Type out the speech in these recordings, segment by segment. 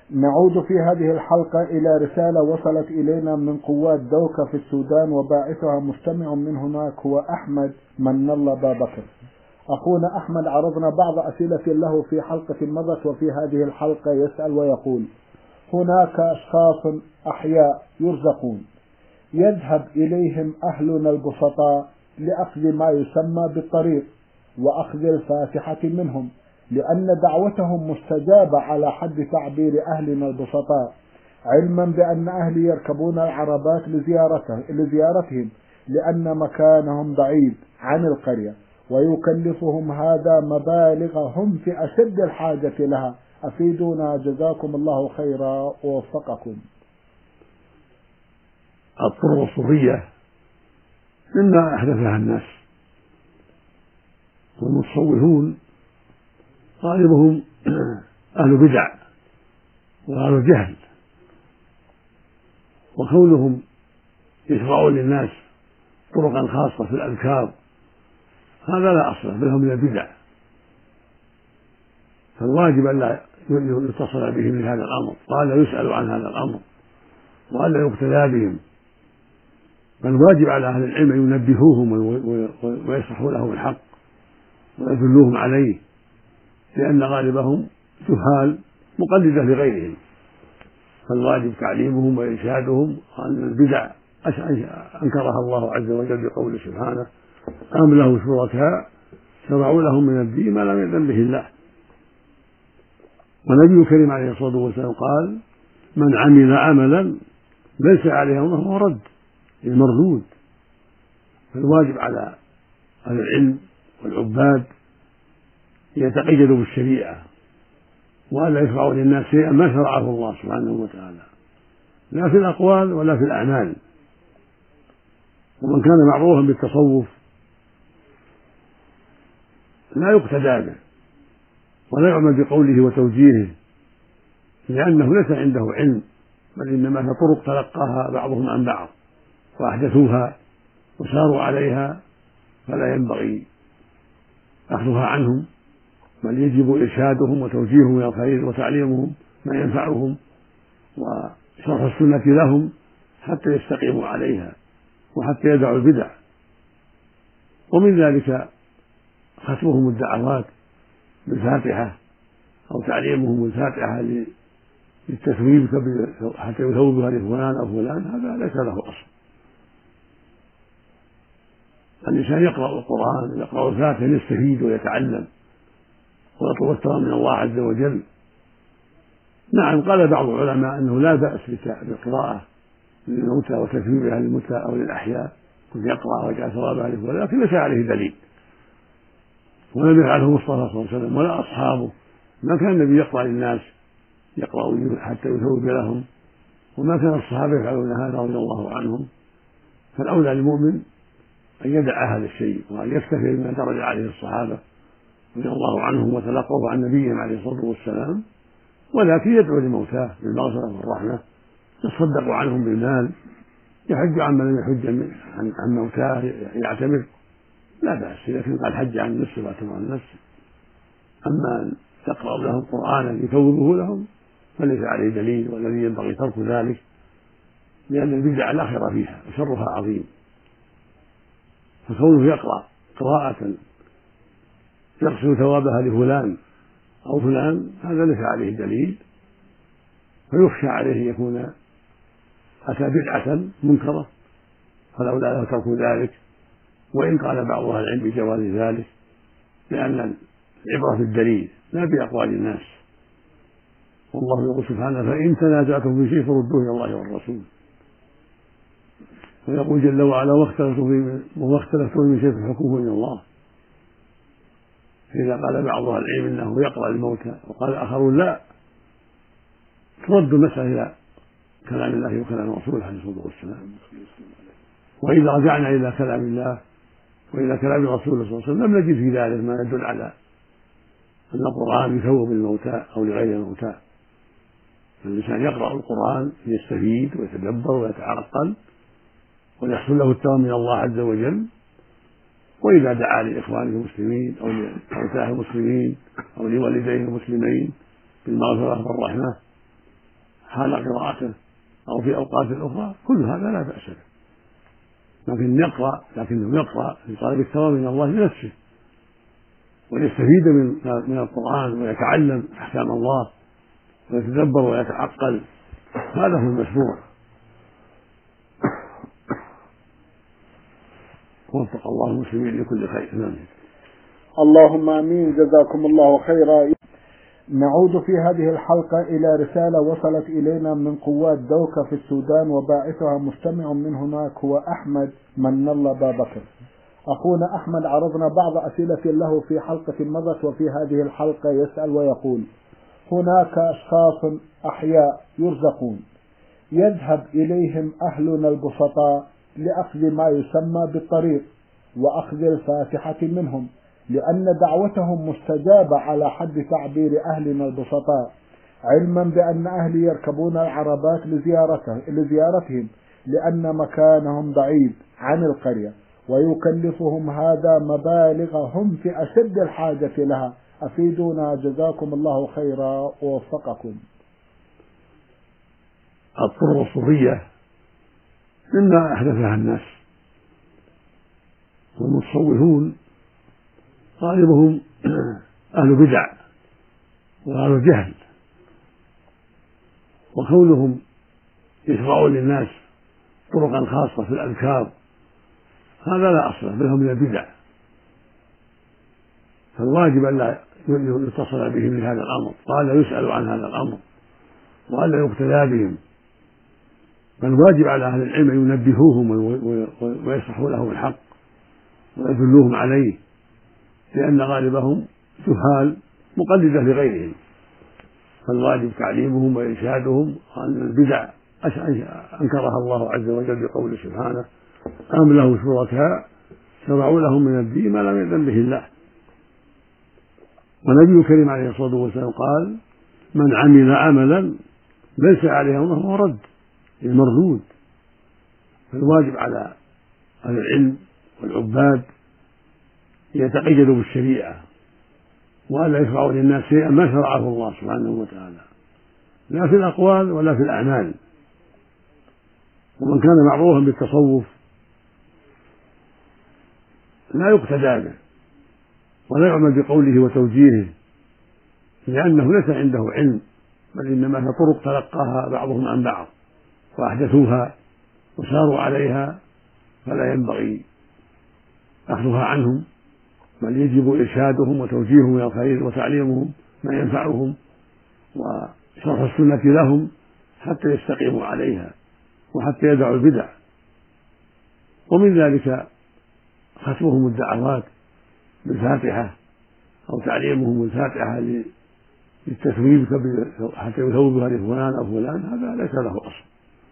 نعود في هذه الحلقة إلى رسالة وصلت إلينا من قوات دوكا في السودان، وباعثها مستمع من هناك هو أحمد من الله بابكر. أخونا أحمد عرضنا بعض أسئلة له في حلقة مضت، وفي هذه الحلقة يسأل ويقول: هناك أشخاص أحياء يرزقون يذهب إليهم أهلنا البسطاء لأخذ ما يسمى بالطريق وأخذ الفاتحة منهم، لأن دعوتهم مستجابة على حد تعبير أهلنا البسطاء، علما بأن أهلي يركبون العربات لزيارتهم لأن مكانهم بعيد عن القرية، ويكلفهم هذا مبالغ هم في أشد الحاجة لها. أفيدونا جزاكم الله خيرا ووفقكم. الطرق الصوفية مما أحدثها الناس، والمتصوفون غالبهم أهل بدع وأهل جهل، وكونهم يشرعون للناس طرقا خاصة في الأذكار هذا لا أصل، بل هم من البدع، فالواجب ألا يتصل بهم لهذا الأمر، وألا يسأل عن هذا الأمر، وألا يقتدى بهم، فالواجب على أهل العلم أن ينبهوهم ويشرحوا لهم الحق ويدلوهم عليه، لأن غالبهم جهال مقلدة لغيرهم، فالواجب تعليمهم وإرشادهم أن البدع أنكرها الله عز وجل بقوله سبحانه: أم له شركاء شرعوا لهم من الدين ما لم يأذن به الله. والنبي الكريم عليه الصلاة والسلام قال: من عمل عملا ليس عليه أمره فهو رد، المردود. فالواجب على أهل العلم والعباد يتقيدوا بالشريعة، وألا يشرعوا للناس شيئا ما شرعه الله سبحانه وتعالى، لا في الأقوال ولا في الأعمال. ومن كان معروفا بالتصوف لا يقتدى به ولا يعمل بقوله وتوجيهه، لأنه ليس عنده علم، بل إنما هي طرق تلقاها بعضهم عن بعض وأحدثوها وساروا عليها، فلا ينبغي أخذها عنهم، بل يجب إرشادهم وتوجيههم إلى الخير وتعليمهم ما ينفعهم وشرح السنة لهم حتى يستقيموا عليها وحتى يدعوا البدع. ومن ذلك ختمهم الدعوات بالفاتحة أو تعليمهم الفاتحة للتثويب حتى يثوبها لفلان أو فلان، هذا ليس له أصل. الإنسان يقرأ القرآن، يقرأ الفاتحة يستفيد ويتعلم ويطلب الثواب من الله عز وجل. نعم، قال بعض العلماء أنه لا بأس بالقراءة للموتى وتثويبها للموتى أو للأحياء، كل يقرأ ويجعل ثوابها لفلان، لكن ليس عليه دليل، ولم يفعله المصطفى صلى الله عليه وسلم ولا أصحابه. ما كان النبي يقرأ للناس يقرأ حتى يثوب لهم، وما كان الصحابة يفعلون هذا رضي الله عنهم. فالأولى للمؤمن أن يدع هذا الشيء وأن يكتفي بما درج عليه الصحابة رضي الله عنهم وتلقوا عن نبيهم عليه الصلاة والسلام، ولكن يدعو لموتاه بالمغفرة والرحمة، يصدق عنهم بالمال، يحج عن من لم يحج عن موتاه، يعتمر، لا بأس إذا كان قد حج عن نفسه واعتمر عن نفسه. أما أن تقرأ لهم قرآنا يثوبه لهم فليس عليه دليل، والذي ينبغي ترك ذلك، لأن البدع لا خير فيها وشرها عظيم. فكونه يقرأ قراءة يقصد ثوابها لفلان أو فلان هذا ليس عليه دليل، فيخشى عليه أن يكون أتى بدعة منكرة، فالأولى له ترك ذلك، وإن قال بعض أهل العلم بجواز ذلك، لأن العبرة بالدليل لا بأقوال الناس. والله يقول سبحانه: فإن تنازعتم في شيء فردوه إلى الله والرسول. ويقول جل وعلا: وما اختلفتم من شيء فحكمه إلى الله. فإذا قال بعض أهل العلم إنه يقرأ الموتى وقال آخرون لا، ترد المسألة إلى كلام الله وكلام رسوله عليه الصلاة والسلام. وإذا رجعنا إلى كلام الله وإلى كلام رسوله صلى الله عليه وسلم لم نجد في ذلك ما يدل على أن القرآن يثوب الموتى أو لغير الموتى. الإنسان يقرأ القرآن ليستفيد ويتدبر ويتعقل ويحصل له الثواب من الله عز وجل، وإذا دعا لإخوانه المسلمين أو لأوتاه المسلمين أو لوالديه المسلمين بالمغفرة والرحمة حال قراءته أو في أوقات أخرى كل هذا لا بأس به، لكنه يقرأ لطالب الثواب من الله لنفسه ويستفيد من القرآن ويتعلم أحكام الله ويتدبر ويتعقل، هذا هو المشروع. وفق الله المسلمين لكل خير. اللهم آمين. جزاكم الله خيرا. نعود في هذه الحلقة إلى رسالة وصلت إلينا من قوات دوكا في السودان، وباعثها مستمع من هناك هو أحمد من الله بابكر. أخونا أحمد عرضنا بعض أسئلة له في حلقة مضت، وفي هذه الحلقة يسأل ويقول: هناك أشخاص أحياء يرزقون يذهب إليهم أهلنا البسطاء لأخذ ما يسمى بالطريق وأخذ الفاتحة منهم، لأن دعوتهم مستجابة على حد تعبير أهلنا البسطاء، علما بأن أهلي يركبون العربات لزيارتهم لأن مكانهم بعيد عن القرية، ويكلفهم هذا مبالغ هم في أشد الحاجة لها. أفيدونا جزاكم الله خيرا ووفقكم. الطرق الصوفية مما أحدثها الناس، والمتصوفون غالبهم أهل بدع وأهل جهل، وكونهم يشرعون للناس طرقا خاصة في الأذكار هذا لا أصل له، بل هم من البدع، فالواجب أن لا يتصل بهم لهذا الأمر، وألا يسأل عن هذا الأمر، وألا يقتدى بهم، بل الواجب على أهل العلم أن ينبهوهم ويشرحوا لهم الحق ويدلوهم عليه، لأن غالبهم جهال مقلدة لغيرهم، فالواجب تعليمهم وإرشادهم أن البدع أنكرها الله عز وجل بقوله سبحانه: أم له شركاء شرعوا لهم من الدين ما لم يأذن به الله. والنبي الكريم عليه الصلاة والسلام قال: من عمل عملا ليس عليه أمره فهو رد، المردود. فالواجب على أهل العلم والعباد يتقيدوا بالشريعة، وألا يشرعوا للناس شيئا ما شرعه الله سبحانه وتعالى، لا في الأقوال ولا في الأعمال. ومن كان معروفا بالتصوف لا يقتدى به ولا يعمل بقوله وتوجيهه، لأنه ليس عنده علم، بل إنما هي طرق تلقاها بعضهم عن بعض وأحدثوها وساروا عليها، فلا ينبغي أخذها عنهم، بل يجب إرشادهم وتوجيههم إلى الخير وتعليمهم ما ينفعهم وشرح السنة لهم حتى يستقيموا عليها وحتى يدعوا البدع. ومن ذلك ختمهم الدعوات بالفاتحة أو تعليمهم الفاتحة للتثويب حتى يثوبها لفلان أو فلان، هذا ليس له أصل.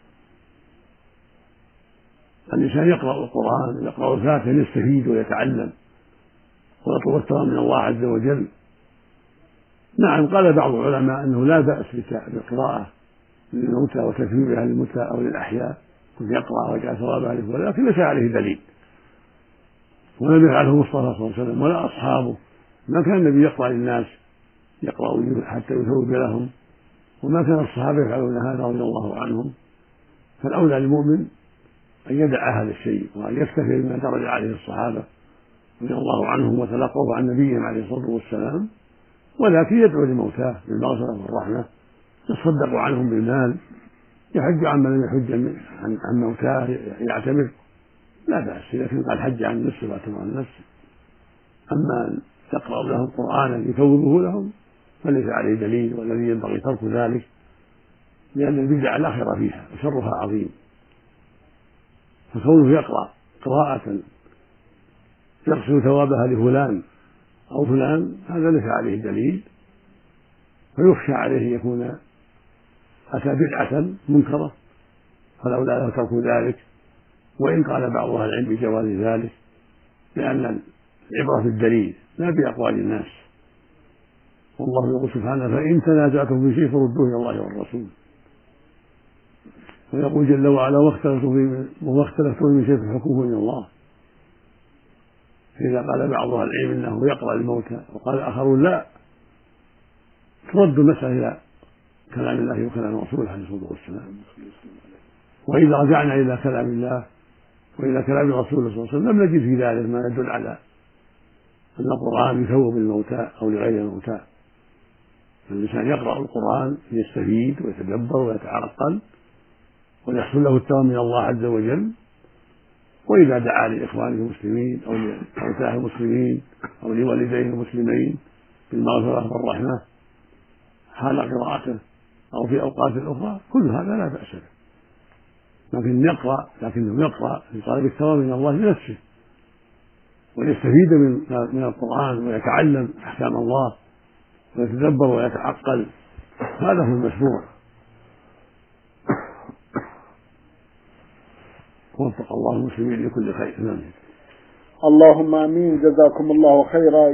الإنسان يقرأ القرآن يقرأ الفاتحة يستفيد ويتعلم ويطلب الثواب من الله عز وجل. نعم، قال بعض العلماء أنه لا بأس بالقراءة للموتى وتثويبها للموتى أو للأحياء، كن يقرأ وجاء ثوابها لفلان، لكن ليس عليه دليل، ولم يفعله المصطفى صلى الله عليه وسلم ولا أصحابه. ما كان النبي يقرأ للناس يقرأ حتى يثوب لهم، وما كان الصحابة يفعلون هذا رضي الله عنهم. فالأولى للمؤمن أن يدع هذا الشيء وأن يكتفي بما درج عليه الصحابة رضي الله عنهم وتلقوه عن نبيهم عليه الصلاة والسلام، ولكن يدعو لموتاه بالمغفرة والرحمة، يصدق عنهم بالمال، يحج عن من لم يحج عن موتاه، يعتمر، لا بأس، لكن قد حج عن نفسه واعتمر عن نفسه. أما أن تقرأ لهم قرآنا يثوبه لهم فليس عليه دليل، والذي ينبغي ترك ذلك، لأن البدع لا خير فيها وشرها عظيم. فكونه يقرأ قراءة يقصد ثوابها لفلان أو فلان هذا ليس عليه دليل، فيخشى عليه أن يكون أتى بدعة منكرة، فالأولى له ترك ذلك، وإن قال بعض أهل العلم بجواز ذلك، لأن العبرة بالدليل لا بأقوال الناس. والله يقول سبحانه: فإن تنازعتم في شيء فردوه إلى الله والرسول. ويقول جل وعلا: وما اختلفتم من شيء فحكمه إلى الله. فإذا قال بعض أهل العلم إنه يقرأ الموتى وقال آخرون لا، ترد المسألة كلام الله وكلام رسوله عليه الصلاة والسلام. وإذا رجعنا إلى كلام الله وإلى كلام رسوله صلى الله عليه وسلم لم نجد في ذلك ما يدل على أن القرآن يثوب الموتى أو لغير الموتى. الإنسان يقرأ القرآن ليستفيد ويتدبر ويتعقل ويحصل له التوبة من الله عز وجل، وإذا دعا لإخوانه المسلمين أو لأوتاه المسلمين أو لوالديه المسلمين بالمغفرة والرحمة حال قراءته أو في أوقات أخرى كل هذا لا بأس به، لكنه يقرأ لطلب الثواب من الله لنفسه ويستفيد من القرآن ويتعلم أحكام الله ويتدبر ويتعقل، هذا هو المشروع. وفق الله المسلمين لكل خير. اللهم آمين. جزاكم الله خيرا.